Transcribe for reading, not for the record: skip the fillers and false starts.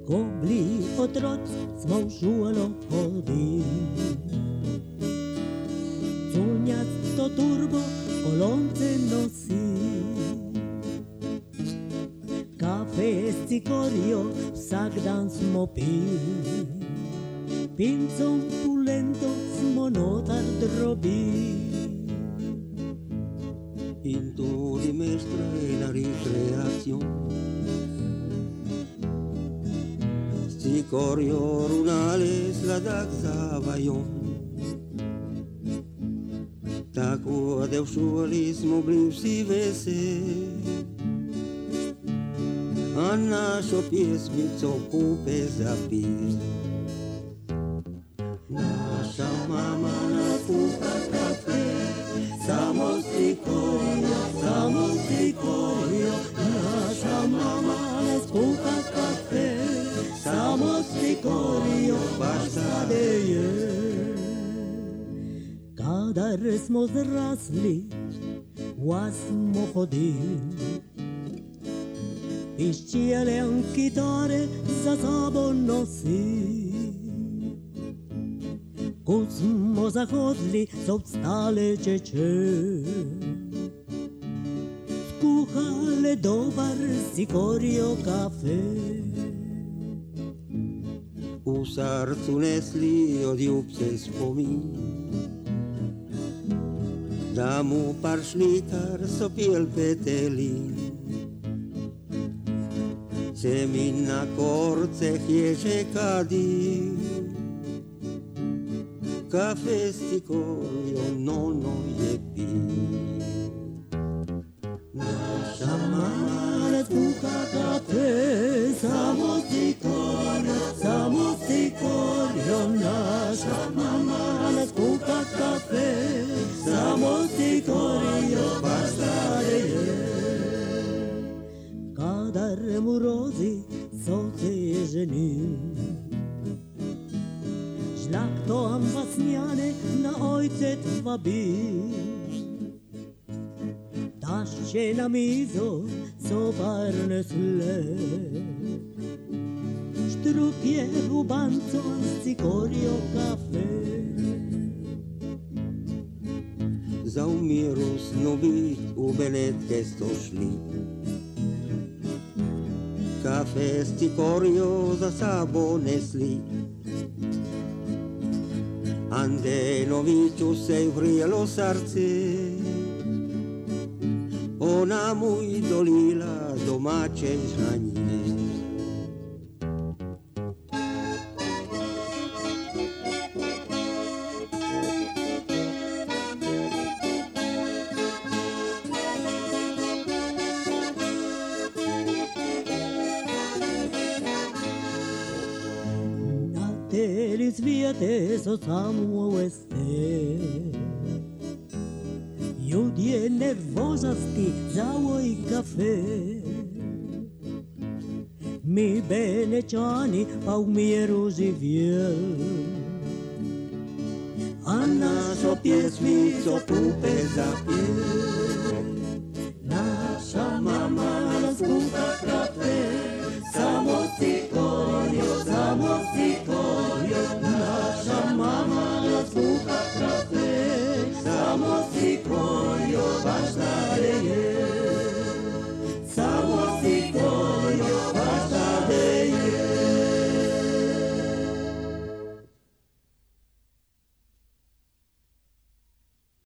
Kobli otroci smo u šulo hodili, cunjasto turbo kolonce nosi, kafe s cikorio vsak dan smo pili, pincom pulento smo notar drobili. In tudi mestra e la ricreazione, cicorio runales la daxavajon, tako da všuvali smo bili vsi veseli, a našo pjesmico kupe zapije. Naša mama nas kuha kafe, samo cikorio, naša mama nas kuha kafe, samo cikorio, baš sade je. Kadar smo zrasli, vas smo hodili, piščijele kitare za sabo nosi. Kud smo zahodili, so vstale čeče, skuhale dobar cikorio kafe. U srcu nesli od ljubce spomin, da mu paršnikar so pil petelin. Se mi na korceh je že kadil, kafe s cikorio nono je pil. Naša mama nas kuha kafe, samo cikorio, naša mama nas kuha kafe, samo cikorio, baš stare je. Kadar mu rozi so se ženil, žlakto ambasnjane na ojcet vabil, tašče na mizo so barne sle, štrupje v banco s cikorio kafe. Za umiru snobit u Benetke sto šli, kafe s cikorio za sabo nesli. Andenoviću se vrijelo srce, ona mu i dolila domaće žanje. Teli svijete so samo veste, ljudje nervozasti za ovoj kafe. Mi Benečani pa v miru živjel, a našo pjesmico kupe zapjel.